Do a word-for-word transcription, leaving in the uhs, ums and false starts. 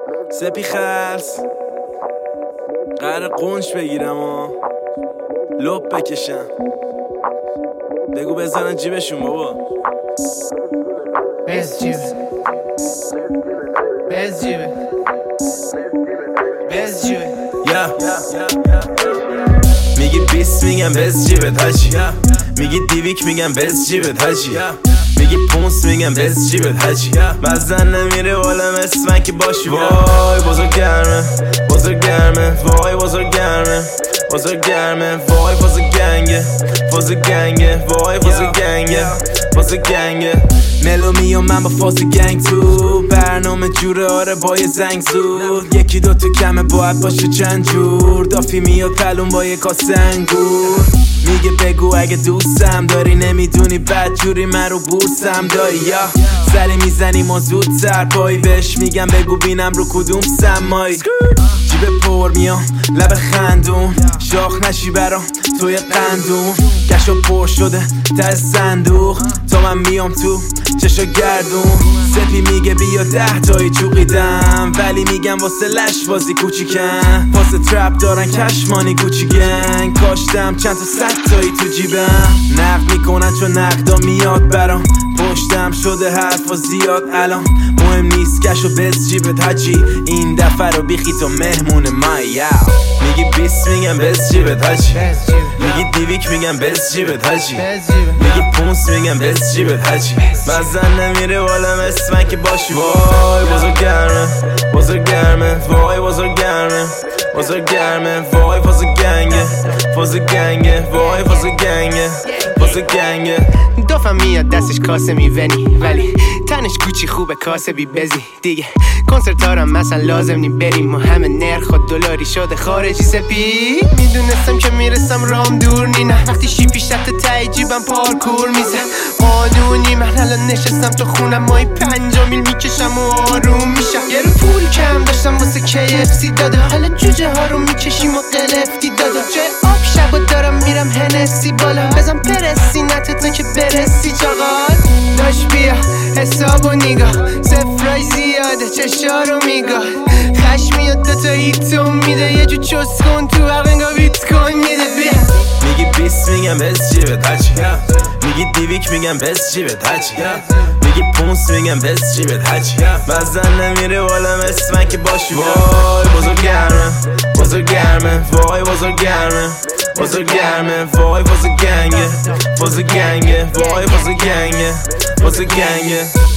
سپی خلص قرار قنش بگیرم و لپ بکشم. بگو بزنن جیبشون بابا. بز جیبه بز جیبه بز جیبه یا میگی بیست میگم بز جیبت هاجی، میگی دیویک میگم بز جیبت هاجی، میگی پونس میگم بز جیبت هاجی. مزن نمیره والا مثل من که باشی. وای بزرگ گرمه بزرگ گرمه وای بزرگ گرمه بزرگ گرمه وای فاز گنگه فاز گنگه وای فاز گنگه فاز گنگه. ملومی و من با فاز گنگ تو برنامه جوره آره با یه زنگ زود. یکی دو تو کمه باید باشه چند جور. دافی میاد پلون با یه کاسه انگور. میگه بگو اگه دوستم داری نمیدونی بد جوری من رو بورسم داری. یا سری میزنیم و زودتر پایی بهش میگم بگو بینم رو کدوم سمایی. جیب پر میام لب خندون شاخ نشی برام توی قندون. گشو پر شده ته صندوق تا من میام تو چشا گردون. سپی میگه بیا ده تایی چوقیدم ولی میگم واسه لش بازی کوچیکن. واسه ترپ دارن کشمانی گوچی گنگ. کاشتم چند تا ست تایی تو جیبم. نقد میکنن چون نقدا میاد برام. پشتم شده حرفا زیاد الان مهم نیست. کشو بز جیبت حاجی این دفعه رو بیخی تو مهمون ما. یا میگی بیست میگم بز جیبت حاجی، میگی دیویک میگم بز جیبت حاجی، میگی پونس میگم بز جیبت حاجی. مزن نمیره والا مثل من که باشی. وای بزرگ گرمه بزرگ گرمه وای بزرگ گرمه بزرگ گرمه وای فاز گنگه فاز گنگه وای فاز گنگه فاز گنگه. دوفم میاد دستش کاسه میونی ولی تنش کوچی خوبه کاسه بی بزی دیگه. کنسرت هارم مثلا لازم نی بریم و همه نرخ و دلاری شده خارجی. سپی میدونستم که میرسم رام دور نی نه. وقتی شیپی شت تای جیبم پارکور میزم قانونی. من الان نشستم تو خونم مای پنجا میل میکشم و آروم میشم. یه رو پول کم داشتم واسه کی اف سی داده. حالا جوجه ها رو میکشیم و قلفتی داده. جای آب شب و دارم میرم هنسی بالا. بزن پرسی نتتون که برسی چاقال. داش بیا حساب و نگاه سفرای زیاده چشا رو میگاه. خش میاد دوتا هیتون میده یه جو چست کن تو عقنگا بیت کن میده. بیا میگی بیست میگم بز جیبت هاجی، میگی دیویک میگم بز جیبت هاجی، میگی پونس میگم بز جیبت هاجی. مزن نمیره والا مثل من که باشی. وای بزرگ گرمه بزرگ گرمه وای بزرگ گرمه بزرگ گرمه وای فاز گنگه فاز گنگه وای فاز گنگه فاز گنگه.